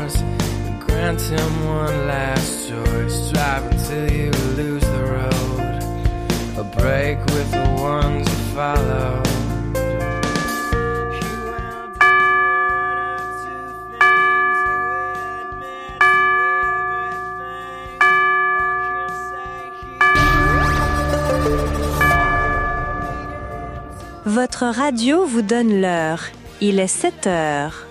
yours. Grant him one last choice. Drive until you lose the road. A break with the ones you follow. Votre radio vous donne l'heure. Il est 7 heures.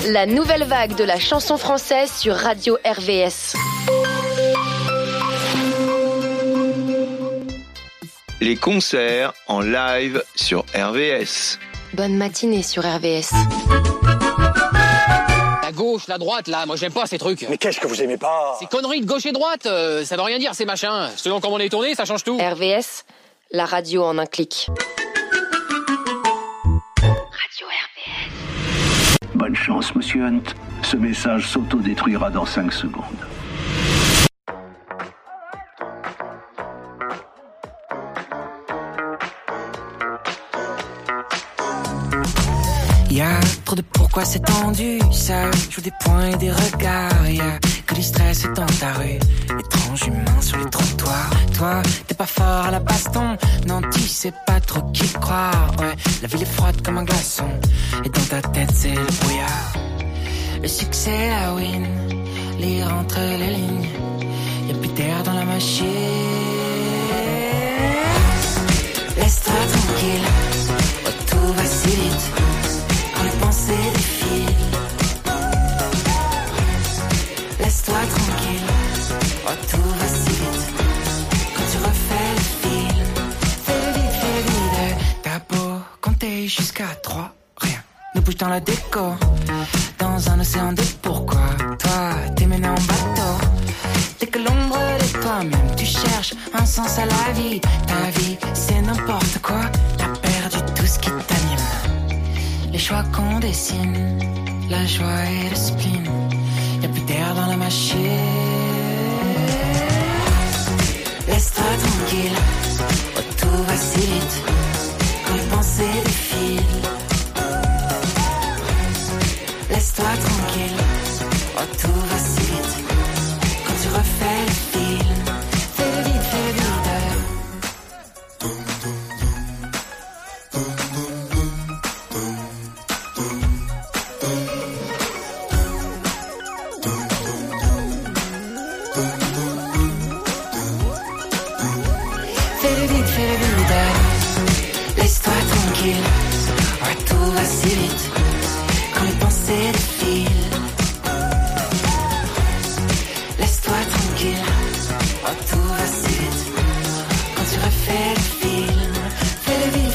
La nouvelle vague de la chanson française sur Radio RVS. Les concerts en live sur RVS. Bonne matinée sur RVS. La gauche, la droite, là, moi j'aime pas ces trucs. Mais qu'est-ce que vous aimez pas? Ces conneries de gauche et droite, ça veut rien dire ces machins. Selon comment on est tourné, ça change tout. RVS, la radio en un clic. Radio RVS. Bonne chance, monsieur Hunt. Ce message s'autodétruira dans 5 secondes. Y'a trop de pourquoi c'est tendu, ça joue des points et des regards. Y'a que du stress dans ta rue, étrange humain sur les trottoirs. Toi, t'es pas fort à la baston, non tu sais pas trop qui croire. Ouais, la ville est froide comme un glaçon, et dans ta tête c'est le brouillard. Le succès, la win, lire entre les lignes, y'a plus d'air dans la machine. Laisse-toi tranquille, oh, tout va si vite. Les pensées défilent. Laisse-toi tranquille, oh tout va si vite. Quand tu refais le film, fais vite. T'as beau compter jusqu'à 3, rien ne bouge dans la déco. Dans un océan de pourquoi, toi t'es mené en bateau. Dès que l'ombre de toi-même, tu cherches un sens à la vie. Ta vie c'est n'importe quoi, t'as perdu tout ce qui t'anime. Les choix qu'on dessine, la joie et le spleen, y'a plus d'air dans la machine. Laisse-toi tranquille, oh tout va si vite. Quand les pensées défilent. Laisse-toi tranquille, oh tout va si vite. Quand tu refais le film, fais vite. Laisse-toi tranquille, oh tout va si vite. Quand les pensées défilent. Laisse-toi tranquille, oh tout va si vite. Quand tu refais le film, fais-le vite.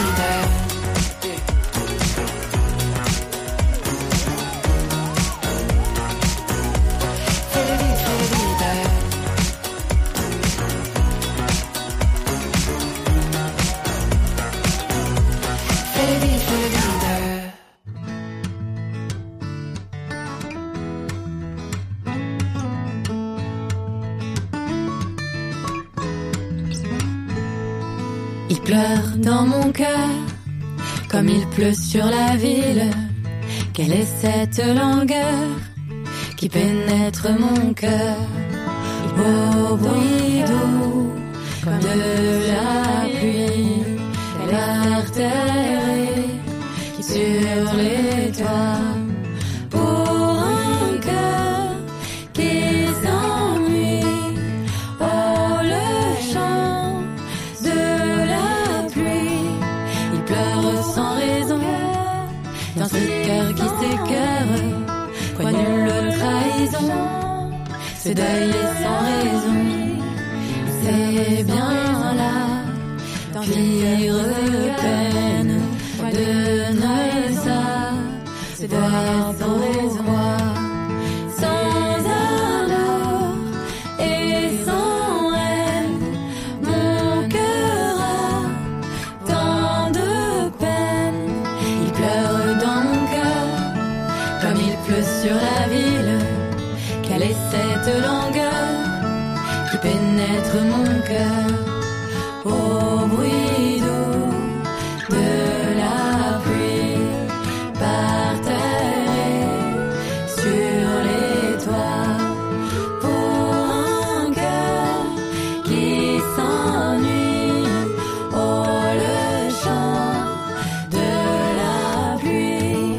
Il pleure dans mon cœur, comme il pleut sur la ville. Quelle est cette langueur qui pénètre mon cœur? Au bruit doux, comme de la pluie, l'artère qui sur les toits. Pour un cœur qui s'ennuie, oh le chant de la pluie. Il pleure sans raison, dans ce cœur qui s'écœure. Quoi nulle trahison, ce deuil est sans raison. C'est bien là, dans pire peine, de ne savoir sans raison. Sans amour et sans haine, mon cœur a tant de peine. Il pleure dans mon cœur, comme il pleut sur la ville. Quelle est cette langueur qui pénètre mon cœur? Au bruit doux de la pluie, par terre et sur les toits. Pour un cœur qui s'ennuie, oh le chant de la pluie.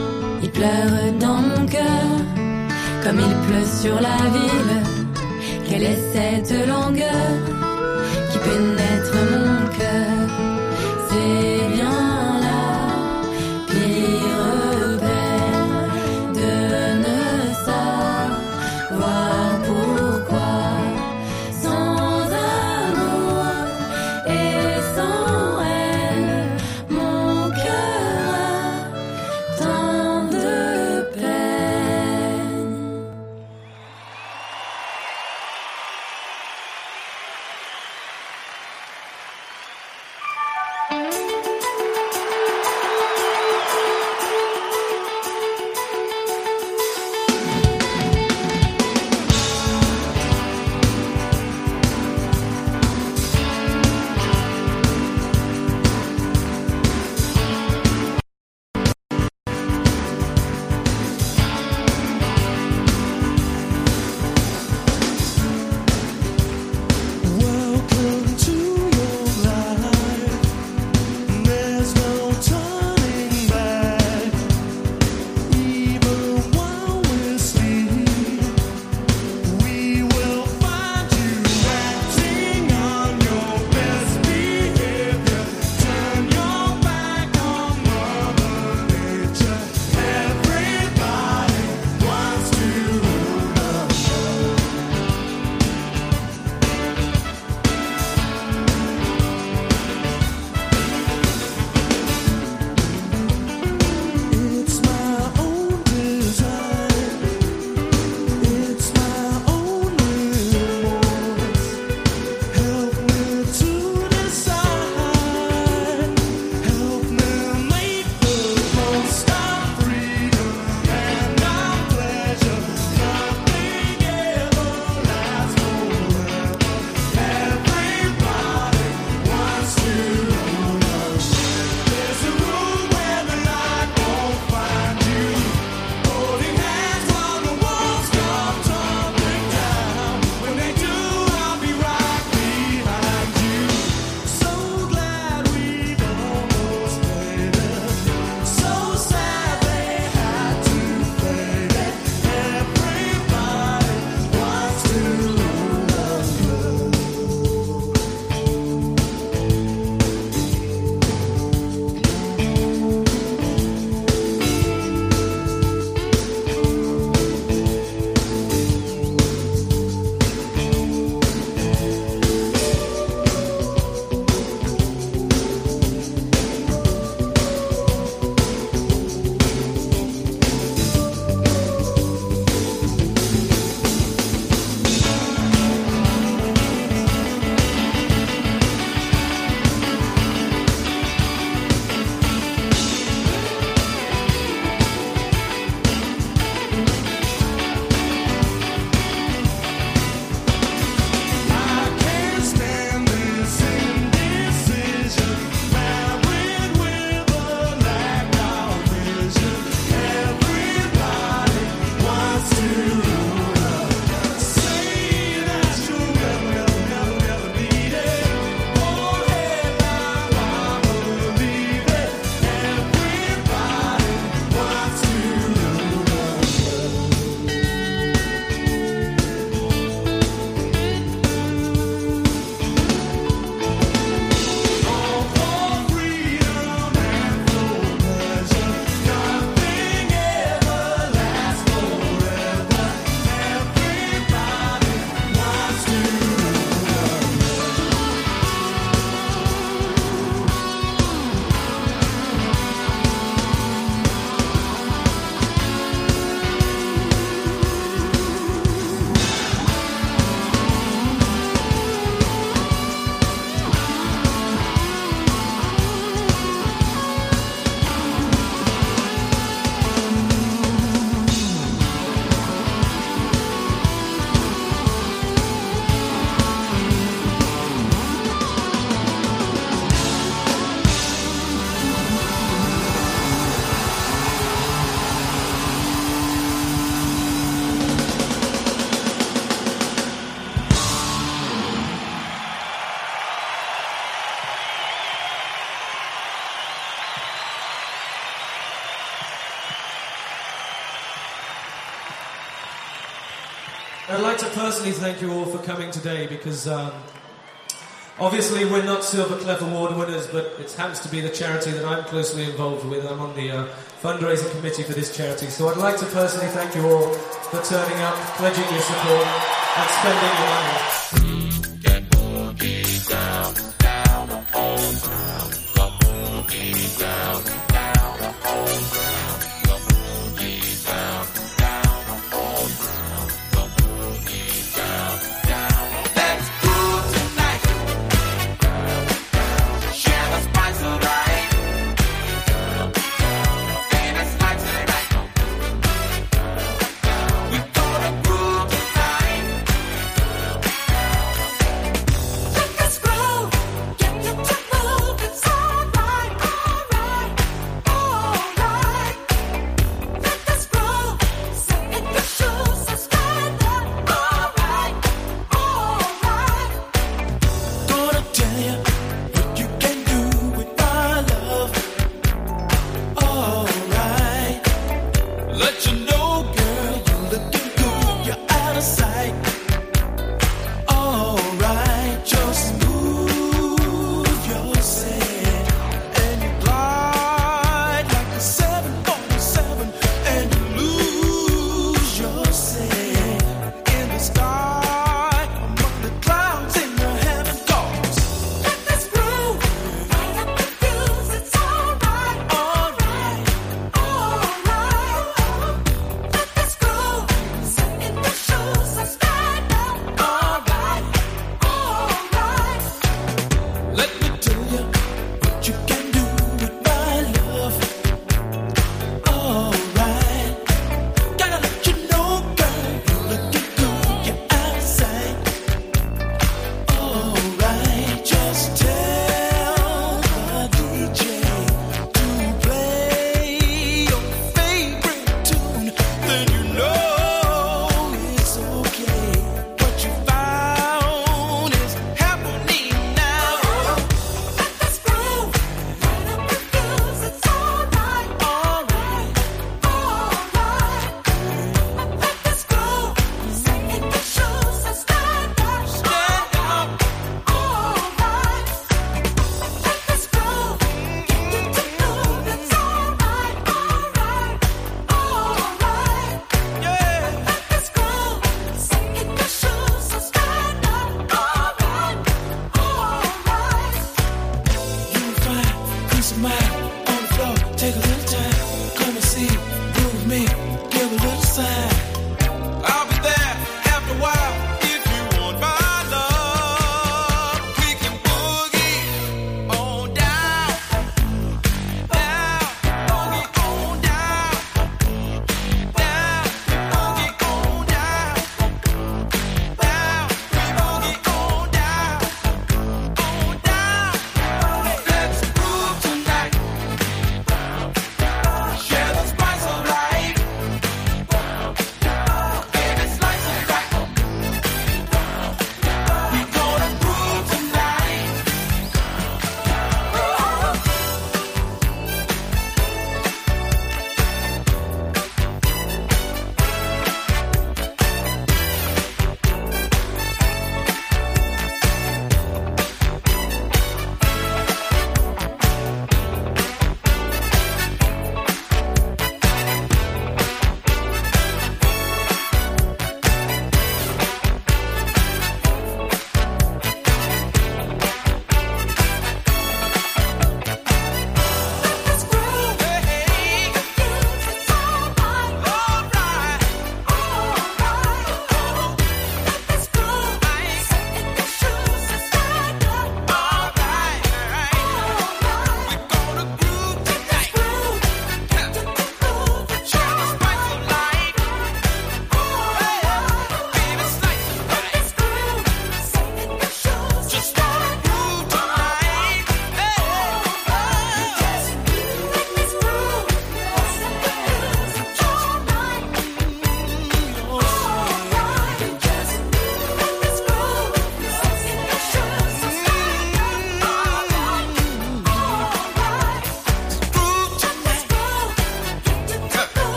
Il pleure dans mon cœur, comme il pleut sur la ville. Quelle est cette langueur qui pénètre mon cœur? C'est bien la pire peine de ne savoir pourquoi. Sans amour et sans elle, mon cœur a tant de peine. I'd like to personally thank you all for coming today because obviously we're not Silver Clef Award winners, but it happens to be the charity that I'm closely involved with. I'm on the fundraising committee for this charity. So I'd like to personally thank you all for turning up, pledging your support and spending your money.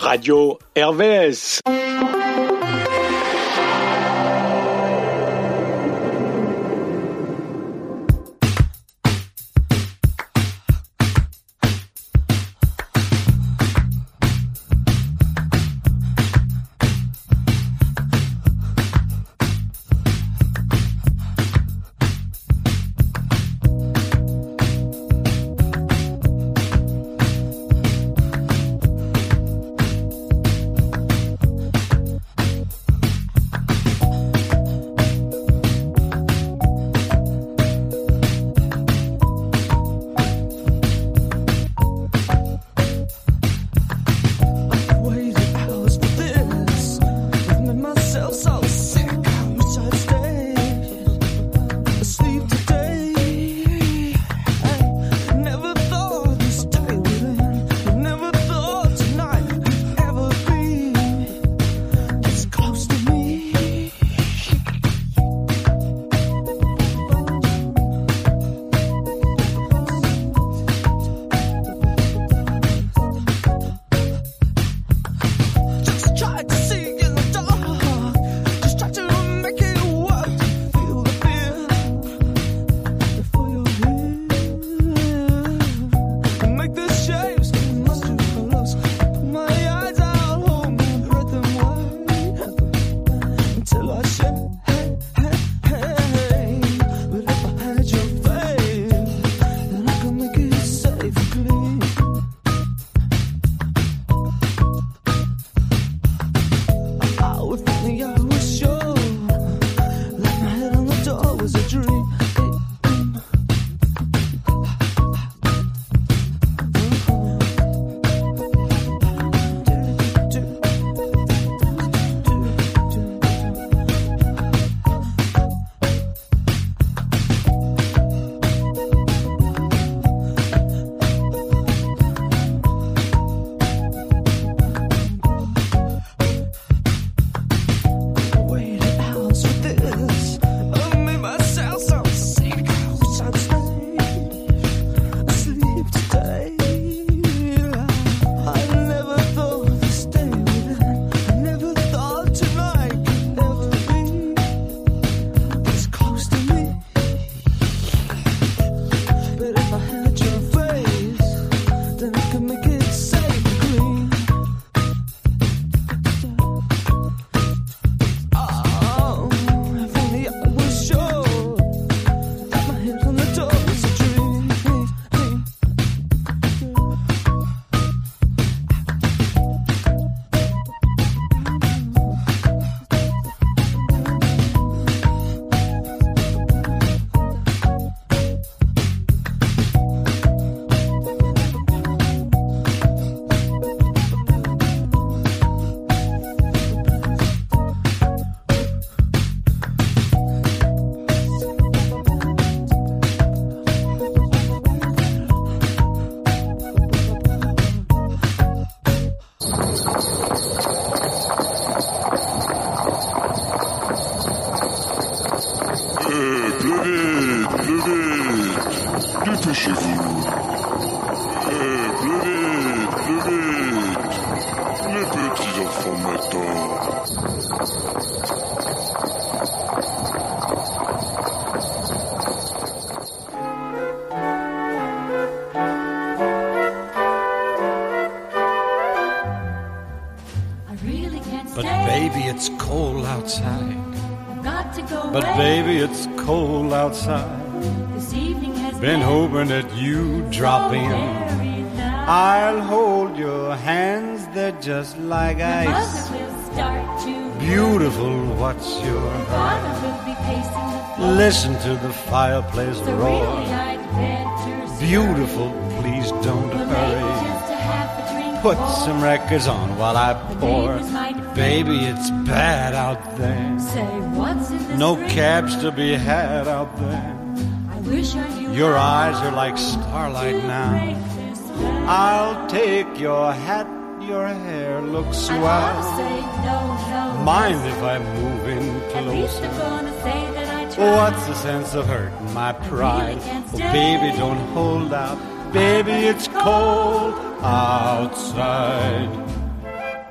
Radio RVS. Dépêchez-vous. Plus vite, plus vite. Les petits enfants m'attendent. But baby, it's cold outside. But baby, it's cold outside. Been hoping that you'd drop in. I'll hold your hands, they're just like ice. Beautiful, what's your hurry? Listen to the fireplace roar. Beautiful, please don't hurry. Put some records on while I pour. Baby, it's bad out there. No cabs to be had out there. Your eyes are like starlight now. I'll take your hat, your hair looks swell. Mind if I move in closer? What's the sense of hurting my pride? Oh, baby, don't hold out. Baby, it's cold outside.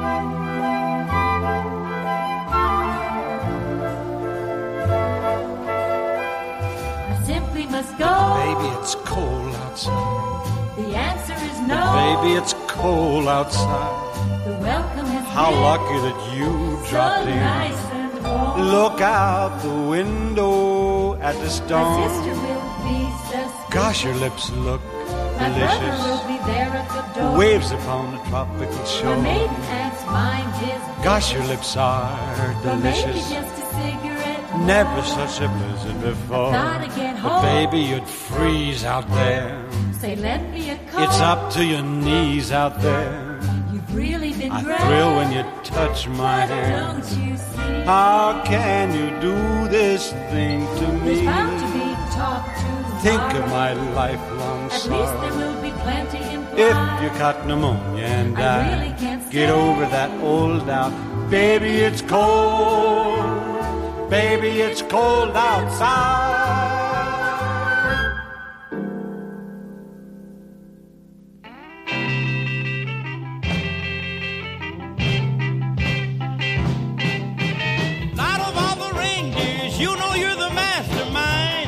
Simply must go. Baby, it's cold outside. The answer is no. Baby, it's cold outside. The welcome has How been lucky that you dropped so in. nice and warm. Look out the window at the storm. My sister will be suspicious. Gosh, your lips look My delicious. brother will be there at the door. Waves upon the tropical shore. My maiden aunt's mind is Gosh, your lips are but maybe delicious. just a cigarette more. Never such a blizzard before. Gotta get But home. baby, you'd freeze out there. Say, lend me a coat. It's up to your knees out there. You've really been I great. thrill when you touch my But hand. don't you see? How can you do this thing to There's me? bound to be talk to Think tomorrow. of my lifelong At least sorrow. there will be plenty implied. If you caught pneumonia and I died, really can't get say. over that old doubt. Baby, it's cold. Baby, it's cold outside. Out of all the reindeers, you know you're the mastermind.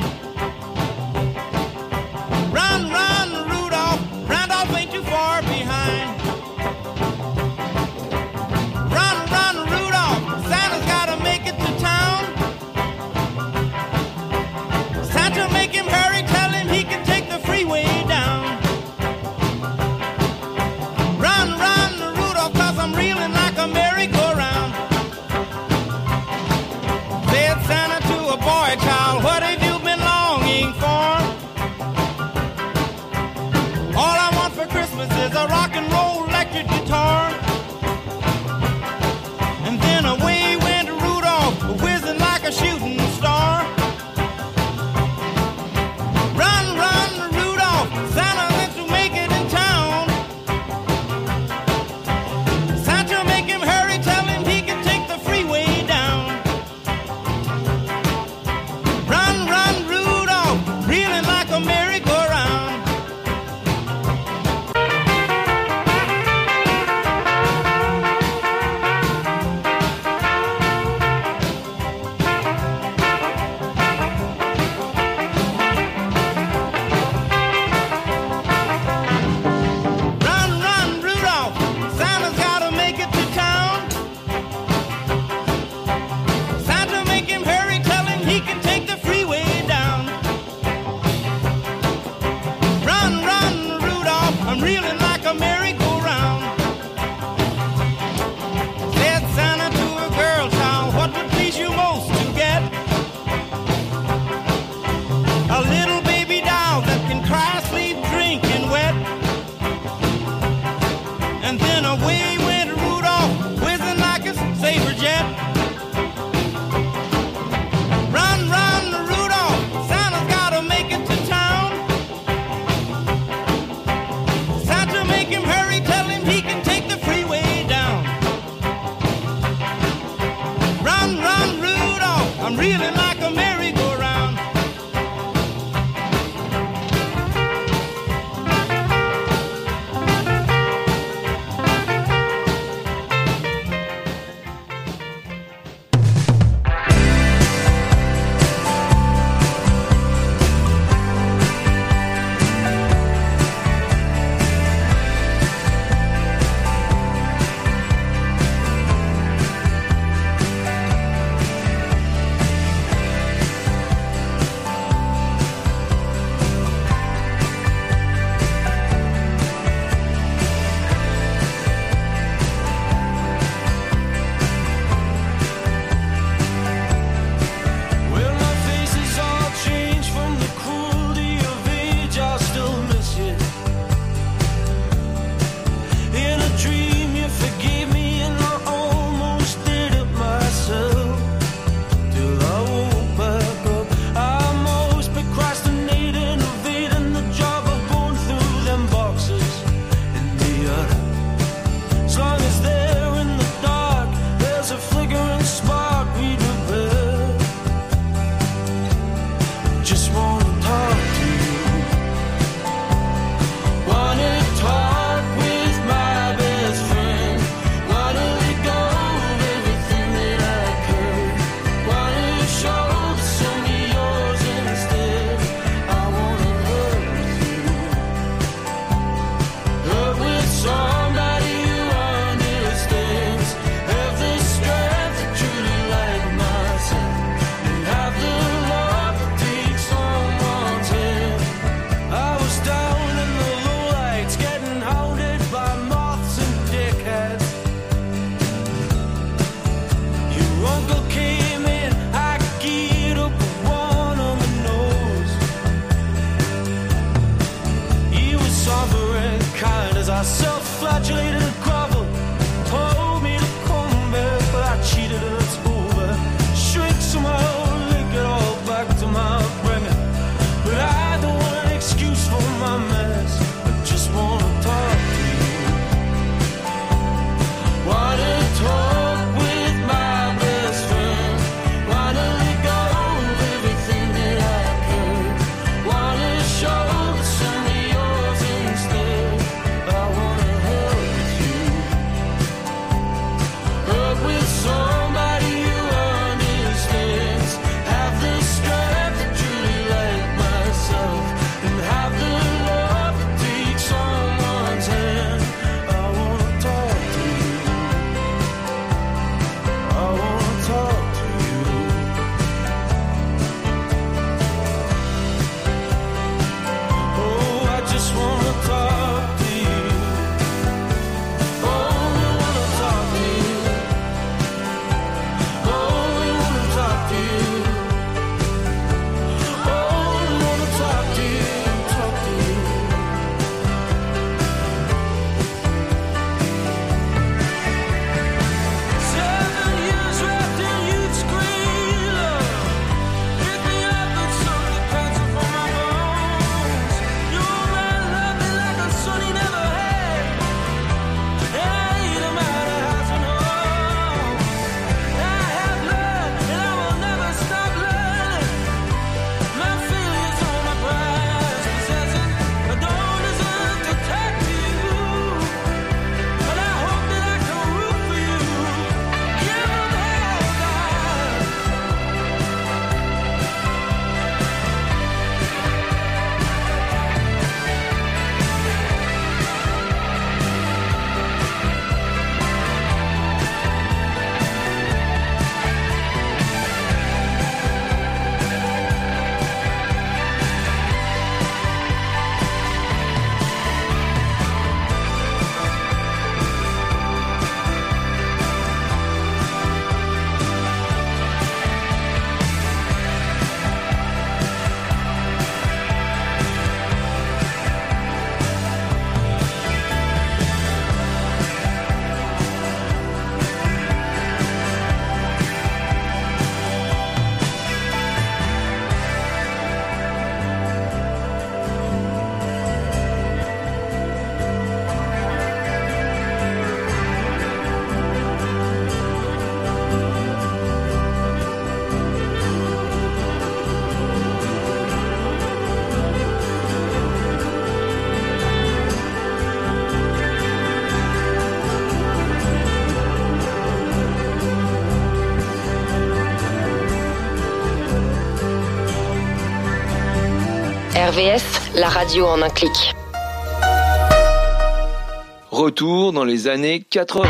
Run, run, Rudolph. Randolph ain't too far behind. Run, run, Rudolph. Santa's gotta make it to town. Santa, make him hurry. Tell him he can take the freeway down. Run, run, Rudolph, 'cause I'm reeling like a merry-go-round. Said Santa to a boy child, what have you been longing for? All I want for Christmas is a rock and roll electric guitar. And then away went Rudolph, whizzing like a shooting star. Run, run, Rudolph, Santa wants to make it in town. Santa, make him hurry, tell him he can take the freeway down. Run, run, Rudolph, reeling like a merry-go-round. Run, run, Rudolph, Santa's gotta make it to town. Santa, make him hurry, tell him he can take the freeway down. Run, run, Rudolph, I'm reeling like a merry-go-round. Said Santa to a girl child, what would please you most to get? A little baby doll that can cry, sleep, drink, and wet. And then away went Rudolph, whizzing like a saber jet. Run, run, Rudolph, Santa's gotta make it to town. Santa, self-flagellated and groveled, told me to come back, but I cheated and it's over. Shrink somehow, link it all back to my upbringing. But I don't want an excuse for my mess. I just wanna talk to you. Wanna talk with my best friend. Wanna let go of everything that I could. Wanna show some of yours instead. I wanna hug with you. Hug with somebody who understands. Have the strength to truly like myself. And have the love to take someone's hand. I wanna talk to you. I wanna talk to you. Oh, I just wanna talk to you. Oh, I wanna talk to you. Oh, I wanna talk to you. Oh, I wanna talk to you. Talk to you. 7 years wrapped in youth's green love. Pick me up and soak the cancer from my bones. Your man loved me like a son he never had. And I ain't a man that has no home. I have learned and I will never stop learning. My feelings on my past possession. I don't deserve to talk to you, but I hope that I can root for you. Give 'em hell, God. RVS, la radio en un clic. Retour dans les années 80.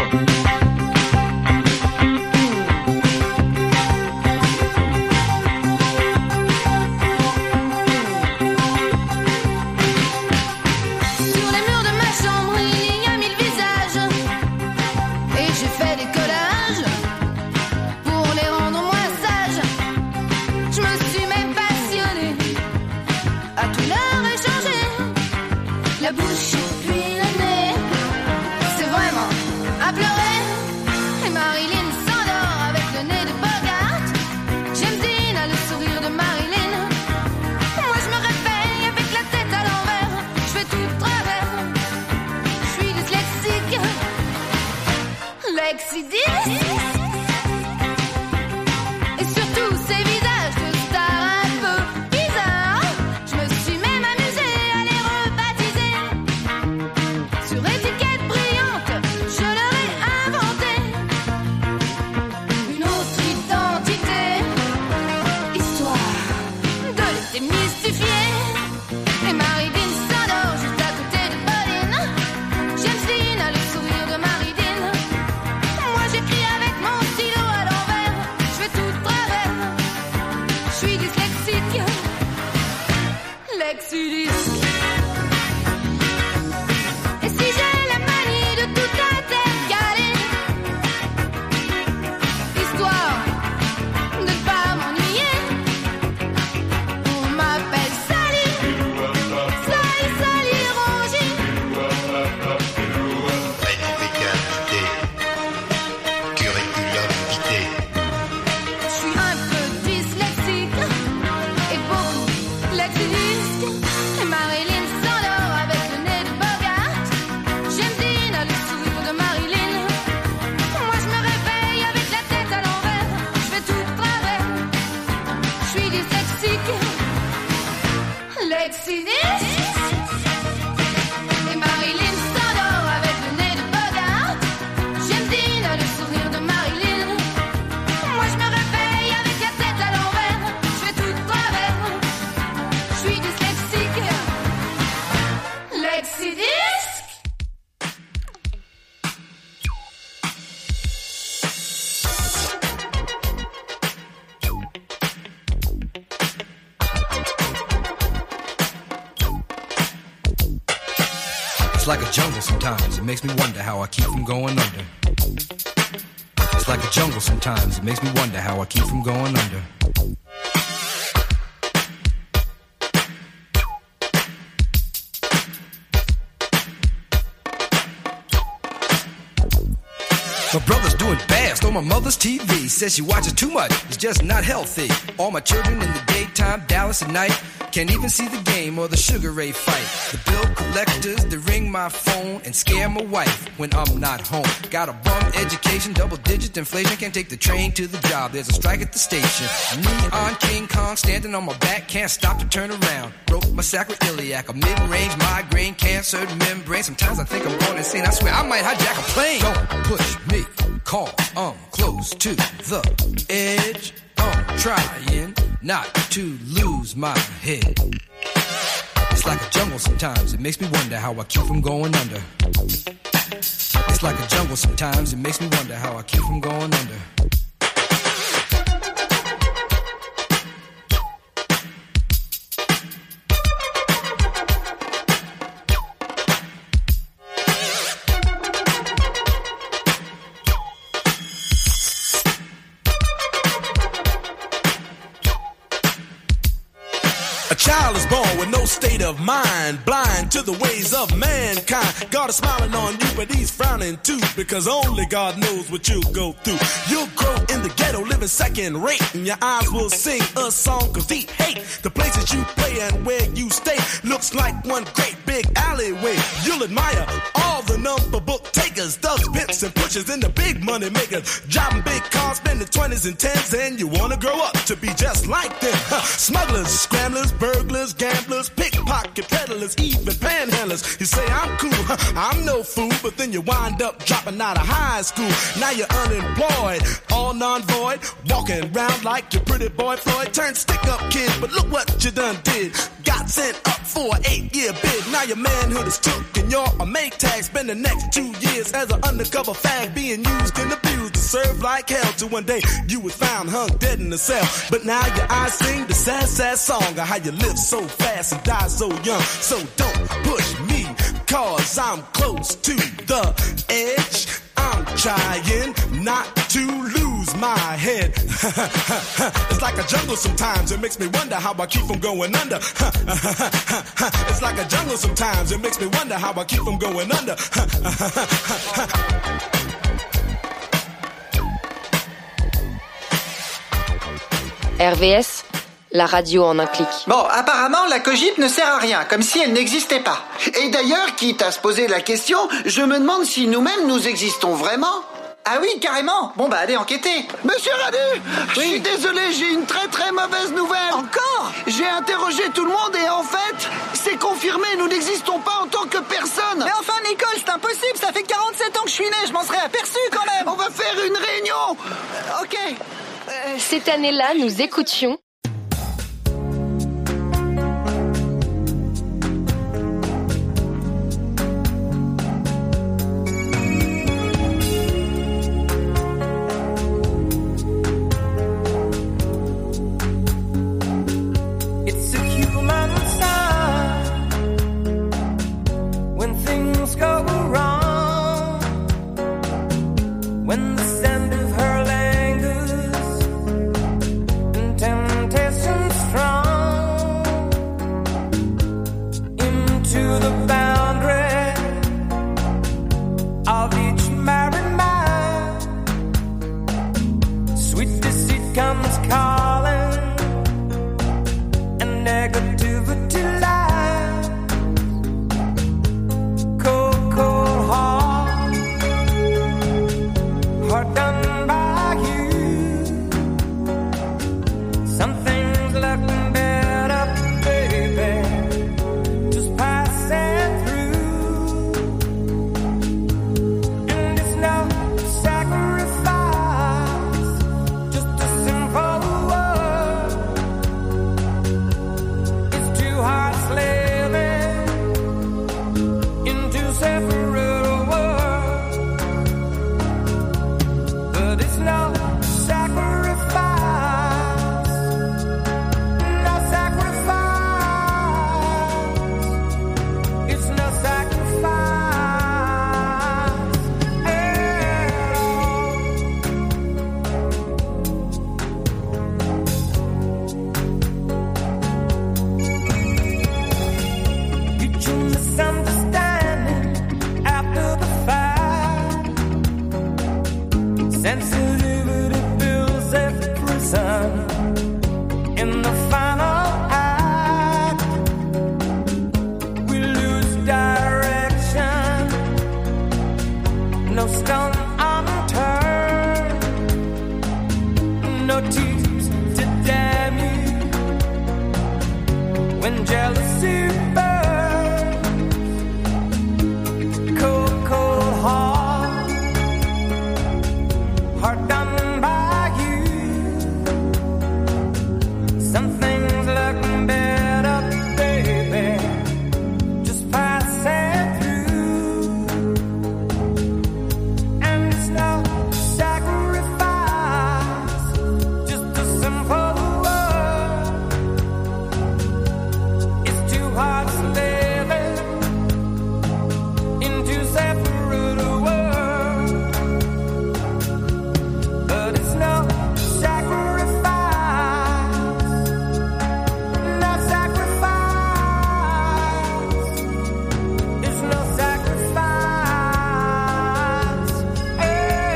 Sur les murs de ma chambre, il y a 1000 visages. Et j'ai fait des collages pour les rendre moins sages. Je me suis même passionnée à tout leur échanger. La bouche puis le nez, c'est vraiment à pleurer. It's like a jungle sometimes, it makes me wonder how I keep from going under. It's like a jungle sometimes, it makes me wonder how I keep from going under. My brother's doing fast on my mother's TV. Says she watches too much, it's just not healthy. All my children in the daytime, Dallas at night. Can't even see the game or the Sugar Ray fight. The bill collectors, they ring my phone and scare my wife when I'm not home. Got a bum education, double-digit inflation. Can't take the train to the job, there's a strike at the station. Neon King Kong standing on my back, can't stop to turn around. Broke my sacroiliac, a mid-range migraine, cancer membrane. Sometimes I think I'm going insane, I swear I might hijack a plane. Don't push me, cause I'm close to the edge. I'm trying not to lose my head. It's like a jungle sometimes, it makes me wonder how I keep from going under. It's like a jungle sometimes, it makes me wonder how I keep from going under. Child is born with no state of mind, blind to the ways of mankind. God is smiling on you, but he's frowning too, because only God knows what you'll go through. You'll grow in the ghetto, living second rate, and your eyes will sing a song of deep hate. The places you play and where you stay looks like one great big alleyway. You'll admire all the number book takers, thugs, pimps, and pushers, and the big money makers. Driving big cars, spending 20s and 10s, and you wanna grow up to be just like them. Smugglers, scramblers, burglars, gamblers, pickpocket peddlers, even panhandlers. You say I'm cool, I'm no fool, but then you wind up dropping out of high school. Now you're unemployed, all non-void, walking around like your pretty boy Floyd. Turned stick-up kid, but look what you done did. Got sent up for an 8-year bid. Now your manhood is took and you're a make tag. Spend the next 2 years as an undercover fag, being used and abused to serve like hell. Till one day you was found hung dead in a cell. But now your eyes sing the sad, sad song of how you live so fast and die so young. So don't push me, cause I'm close to the edge. I'm trying not to lose my head. It's like a jungle sometimes, it makes me wonder how I keep from going under. It's like a jungle sometimes, it makes me wonder how I keep from going under. RVS, la radio en un clic. Bon, apparemment, la cogip ne sert à rien, comme si elle n'existait pas. Et d'ailleurs, quitte à se poser la question, je me demande si nous-mêmes nous existons vraiment. Ah oui, carrément. Bon bah allez enquêter. Monsieur Radu, je suis désolé, j'ai une très très mauvaise nouvelle. Encore? J'ai interrogé tout le monde et en fait, c'est confirmé, nous n'existons pas en tant que personne. Mais enfin Nicole, c'est impossible, ça fait 47 ans que je suis né, je m'en serais aperçu quand même. On va faire une réunion. Ok. Cette année-là, nous écoutions When the scent of her lingers and no stone unturned, no tears to damn you. When jealousy burns, cold, cold heart done by you. Some things look better, baby, just passing through. And it's no sacrifice, just a simple word. It's two hearts living in two separate worlds. But it's no sacrifice, no sacrifice. It's no sacrifice at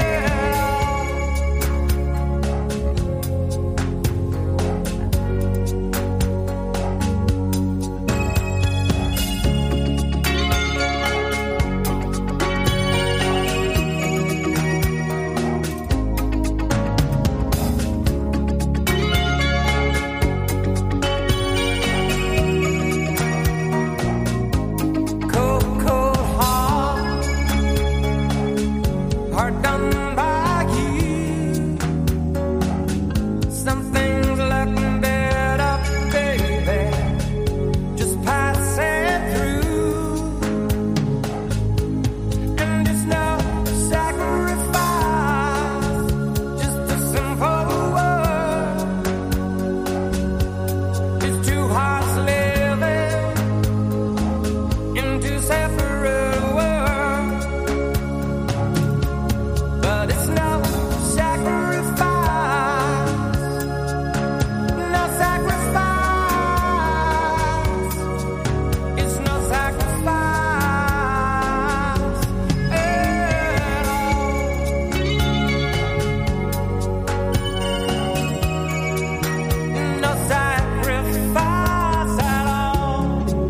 cold, cold heart done by you. Some things look better, baby, just passing through. And it's no sacrifice, just a simple word. It's two hearts living in two separate worlds. But it's no sacrifice, no sacrifice. It's no sacrifice at all. No sacrifice at all.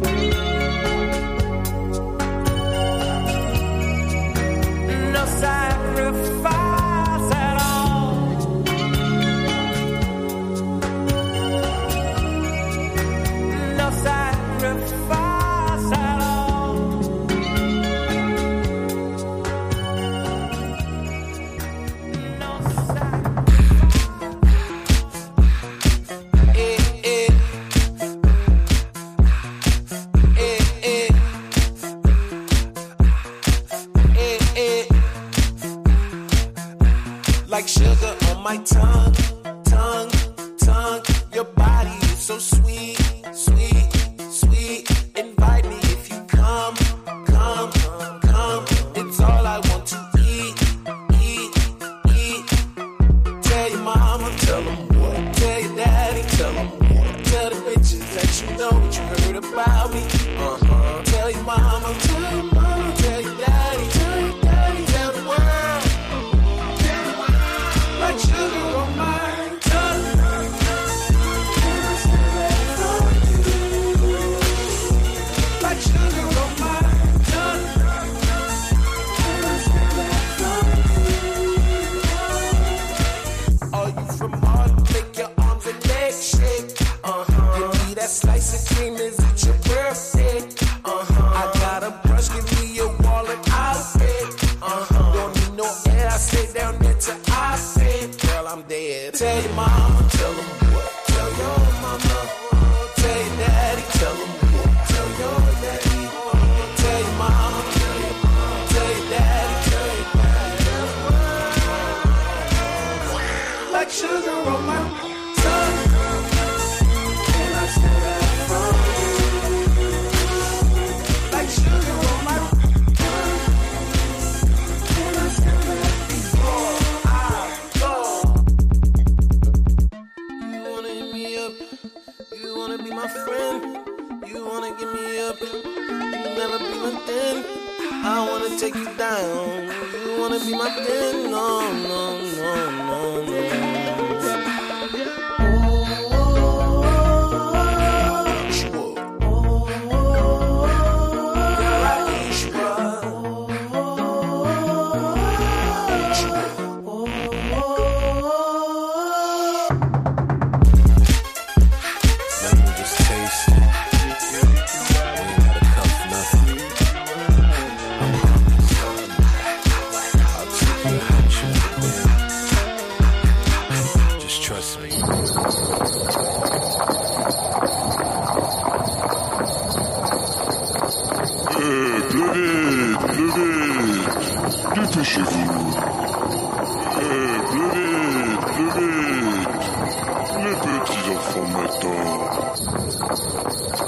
No sacrifice at all. No sacrifice at all. No Like sugar on my tongue, tongue, tongue. Your body is so sweet, sweet, sweet. Invite me if you come, come, come. It's all I want to eat, eat, eat. Tell your mama, tell them what. Tell your daddy, tell them what. Tell the bitches that you know what you heard about me. Tell your mama, tell your mama. Tell your daddy, tell your daddy. Tell the world. Like sugar on my tongue. Like sugar on my tongue. Are you from Harlem? Make your arms and legs shake. Give me that slice of cream. Is it your birthday? I got a brush. Give me your wallet. I'll pay. Don't need no air. I stay down there till I pay. Girl, I'm dead. Tell your mama, tell them what. Tell your mama. Tell your daddy, tell them what. Tell your daddy. Tell your mama, tell your daddy, tell your daddy. Like sugar on my tongue. And I still got it from you. Like sugar on my tongue. And I still got it before I go. You wanna hit me up? You wanna be my friend? You wanna give me up? You never be my thing. I wanna take you down. You wanna be my thing? No, no, no, no, no. Girl, I eat you up. plus vite, dépêchez-vous. Plus vite, les petits enfants m'attendent.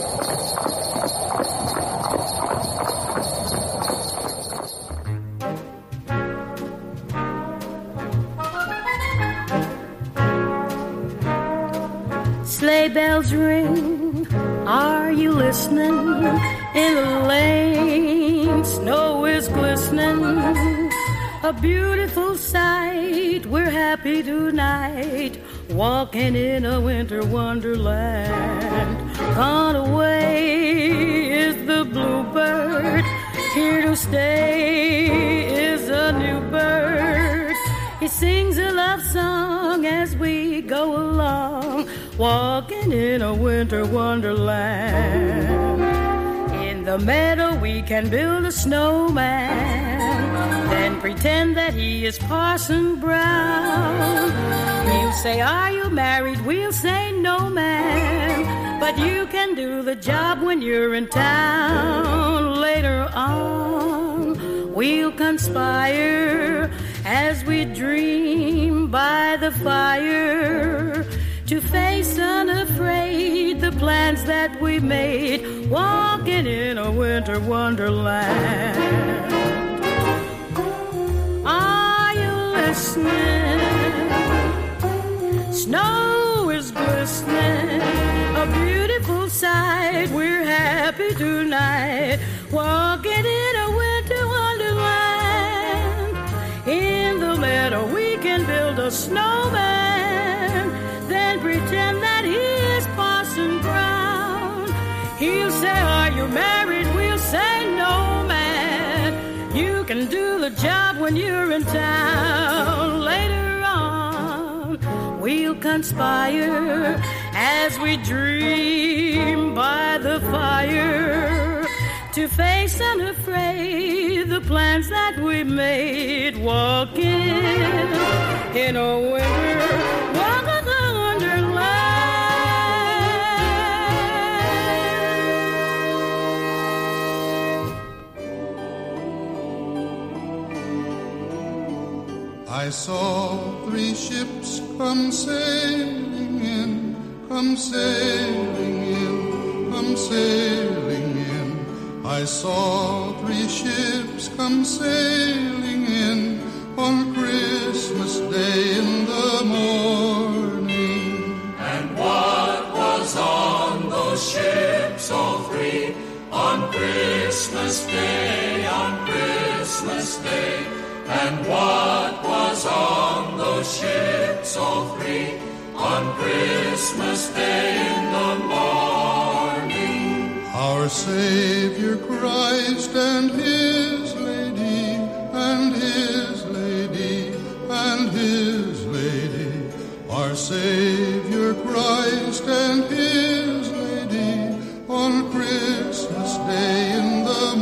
Sleigh bells ring, are you listening? In the lane, snow is glistening. A beautiful sight, we're happy tonight, walking in a winter wonderland. Gone away is the bluebird, here to stay is a new bird. He sings a love song as we go along, walking in a winter wonderland. In the meadow we can build a snowman, then pretend that he is Parson Brown. He'll say, are you married? We'll say, no, ma'am. But you can do the job when you're in town. Later on, we'll conspire as we dream by the fire, to face unafraid the plans that we made, walking in a winter wonderland. Are you listening? Snow is glistening, a beautiful sight. We're happy tonight, walking in a winter wonderland. In the meadow we can build a snowman, then pretend that he is Parson Brown. He'll say, are you married? We'll say, no, man. You can do the job when you're in town. Later on, we'll conspire as we dream by the fire, to face unafraid the plans that we made, walking in a winter wonderland. I saw 3 ships come sailing in, come sailing in, come sailing in. I saw 3 ships come sailing in on Christmas Day in the morning. And what was on those ships, all 3, on Christmas Day, on Christmas Day? And what was on those ships, all 3, on Christmas Day in the morning? Our Savior Christ and His Lady, and His Lady, and His Lady. Our Savior Christ and His Lady, on Christmas Day in the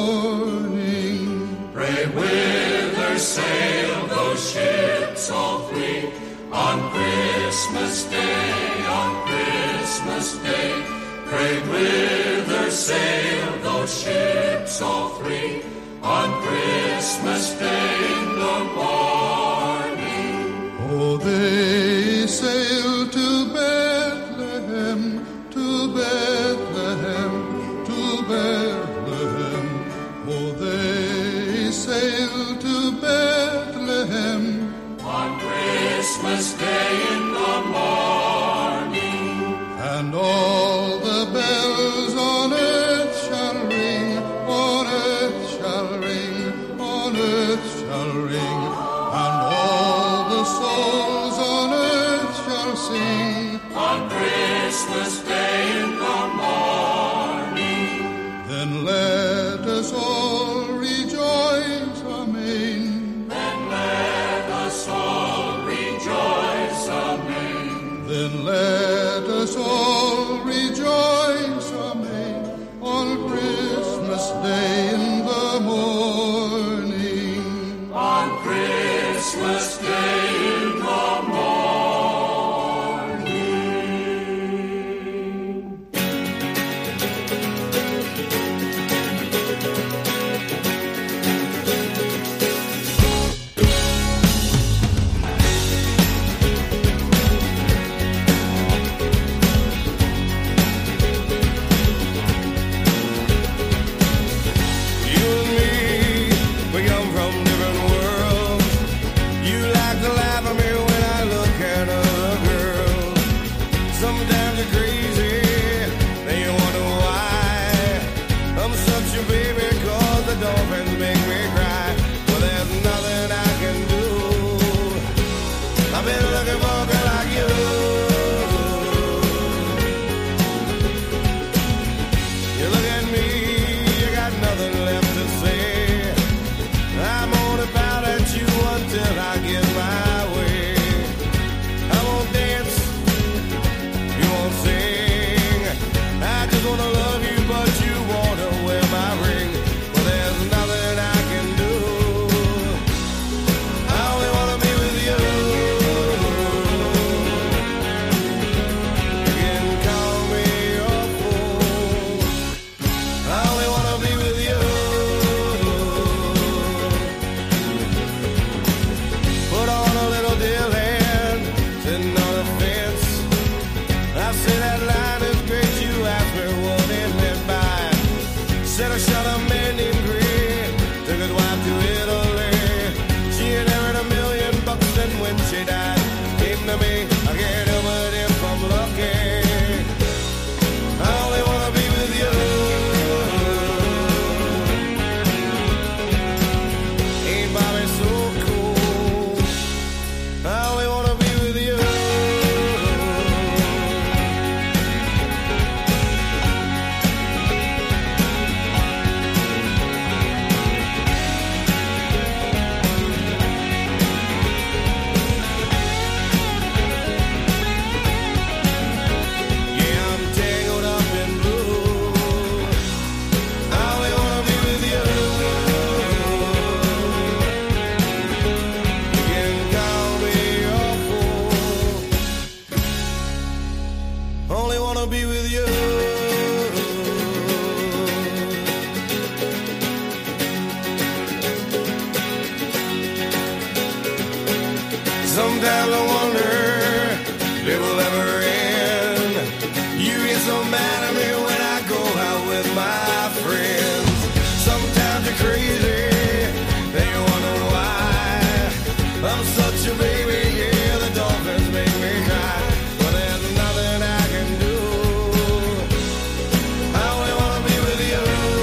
morning. Pray whither sail those ships, all 3, on Christmas Day, on Christmas Day? Pray whither sail those ships, all 3, on Christmas Day in the morning? Oh, they sail to Bethlehem, to Bethlehem, to Bethlehem. Oh, they sail to Bethlehem on Christmas Day in the morning. And all the bells on earth shall ring, on earth shall ring, on earth shall ring. And all the souls on earth shall sing on Christmas Day in the morning. Then let us all rejoice, amen. Then let us all rejoice, amen. Then let us all rejoice, amen, on Christmas Day in the morning. On Christmas Day in the morning. to Italy. She inherited $1 million, and when she died, came to me. I can't help it if I'm lucky. I only wanna be with you. Ain't Bobby so cool? I only wanna be with you. Sometimes I wonder if it will ever end. You get so mad at me when I go out with my friends. Sometimes you're crazy, then you wonder why. I'm such a baby, yeah, the dolphins make me cry. But there's nothing I can do. I only wanna be with you.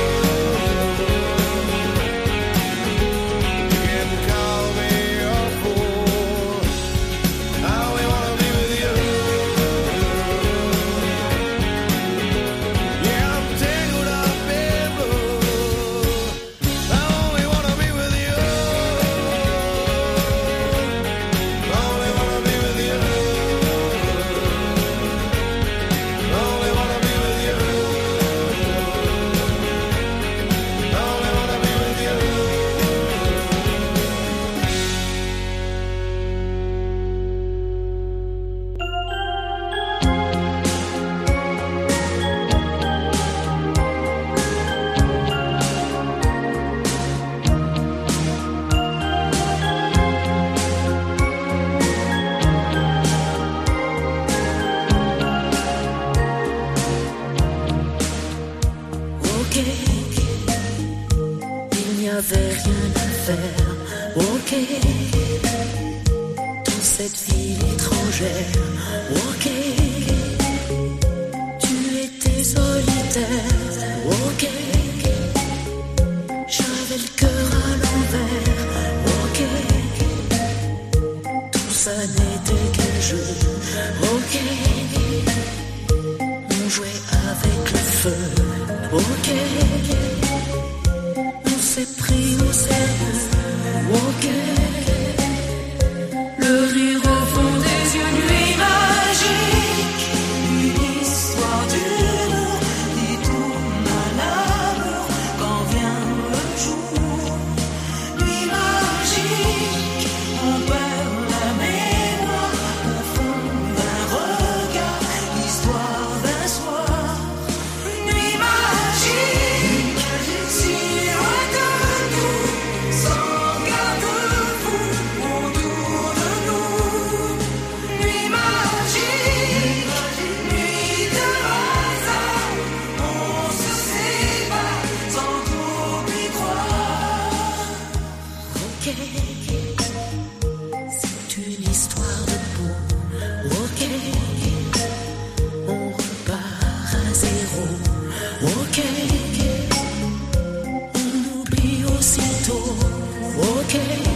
You can call me a fool. I only wanna be with you. Yeah, I'm tangled up in blue. I only wanna be with you. I only wanna be with you. I only wanna be with you. I only wanna be with you. Ok, il n'y avait rien à faire. Ok, dans cette ville étrangère. Ok, tu étais solitaire. Ok, j'avais le cœur à l'envers. Ok, tout ça n'était qu'un jeu. Ok, on jouait avec le feu. Ok, on s'est pris au sérieux. Ok, le rire au fond des yeux, nuit magique, une histoire d'amour qui tourne à l'amour quand vient le jour. Nuit magique, on perd la mémoire au fond d'un regard, l'histoire d'un soir. Nuit magique, si loin de nous, sans garde-fou autour de nous. Nuit magique, nuit de hasard, on se sépare sans trop y croire. Ok, c'est une histoire de peau. Ok, on repart à zéro. Ok, on oublie aussitôt. Ok.